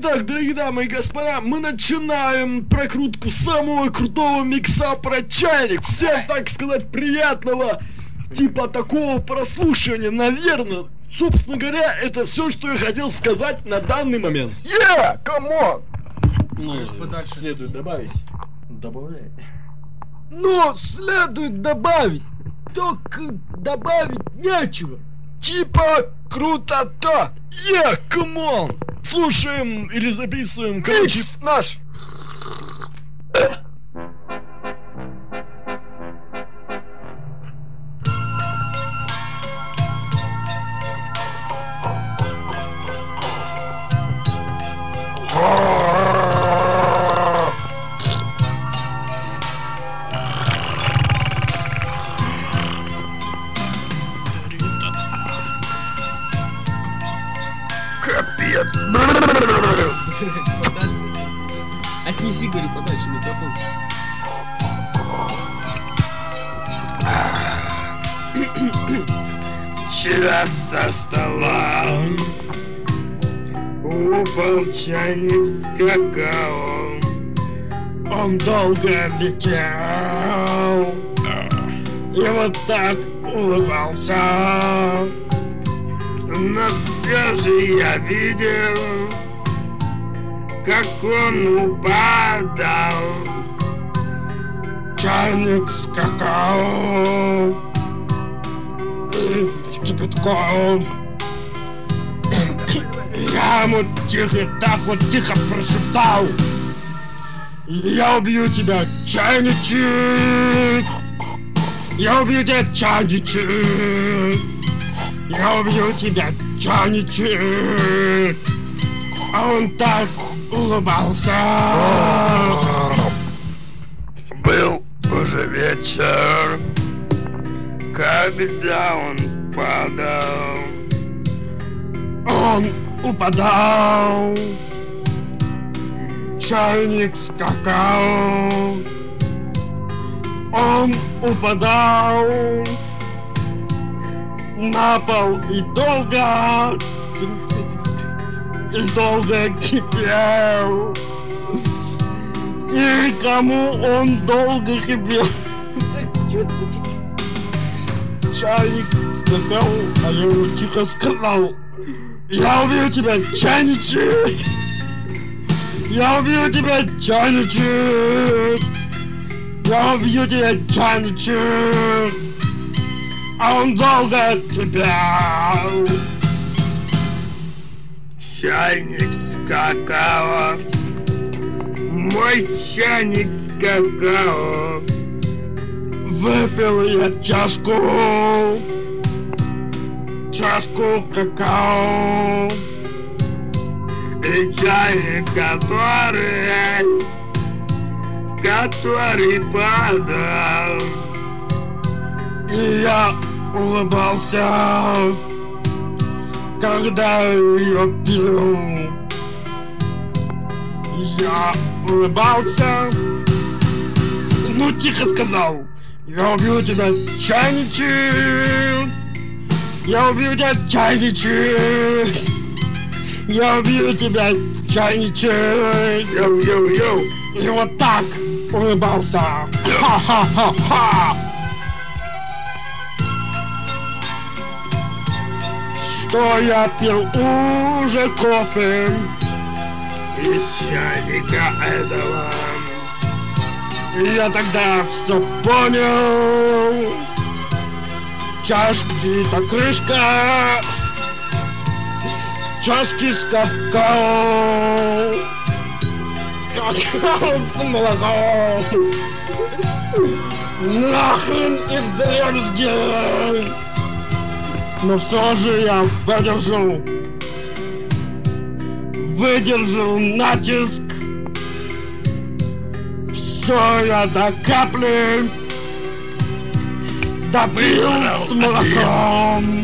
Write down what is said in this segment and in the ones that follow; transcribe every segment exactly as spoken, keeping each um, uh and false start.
Итак, дорогие дамы и господа, мы начинаем прокрутку самого крутого микса про чайник. Всем, так сказать, приятного, типа такого прослушивания, наверное. Собственно говоря, это все, что я хотел сказать на данный момент. Yeah, come on! Ну, следует добавить. Добавляй. Но следует добавить, только добавить нечего. Типа круто-то. Yeah, come on! Слушаем или записываем, короче, наш. Капец. Подальше. Отнеси, говорю, подальше микрофон. Вчера со стола упал чайник с какао. Он долго летел и вот так улыбался. Но все же я видел, как он упадал. Чайник с какао и с кипятком. Я ему тихо, так вот тихо прошептал: я убью тебя, чайничек! Я убью тебя, чайничек! Я убью тебя, чайничек! А он так улыбался. Был уже вечер, когда он падал. Он упадал. Чайник с какао. Он упадал на пол и долго, и долго кипел. И кому он долго кипел? Чайник с какао, а я ему тихо сказал: я убью тебя, чайничек! Я убью тебя, чайничек! Я убью тебя, чайничек! А он долго кипел. Чайник с какао. Мой чайник с какао. Выпил я чашку. Чашку какао. И чайник, который, который падал. И я улыбался, когда ее пил. Я улыбался, ну тихо сказал: я убью тебя, чайничек! Я убью тебя, чайничек! Я убью тебя, чайничек! Йоу-йоу-йоу! И вот так улыбался. Ха-ха-ха-ха! Что я пил уже кофе из чайника этого. И я тогда все понял. Чашки-то крышка, чашки с какао, с какао с молоком. Нахрен их дребезги. Но все же я выдержал, выдержал натиск. Все я до капли допил с молоком.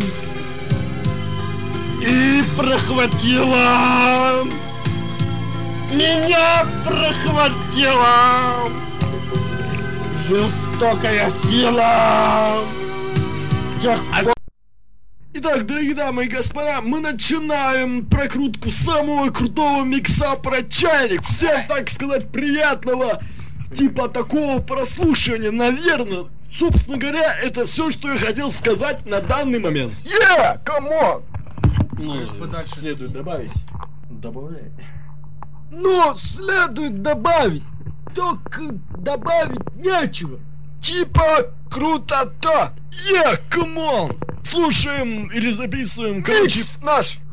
И прохватило, меня прохватила жестокая сила. С тех пор... Итак, Итак, дорогие дамы и господа, мы начинаем прокрутку самого крутого микса про чайник. Всем, так сказать, приятного, типа такого прослушивания, наверное. Собственно говоря, это все, что я хотел сказать на данный момент. Yeah, come on! Ну, следует добавить. Добавляй. Но следует добавить, только добавить нечего. Типа круто-то! Yeah, come on! Слушаем или записываем, короче, Микс наш!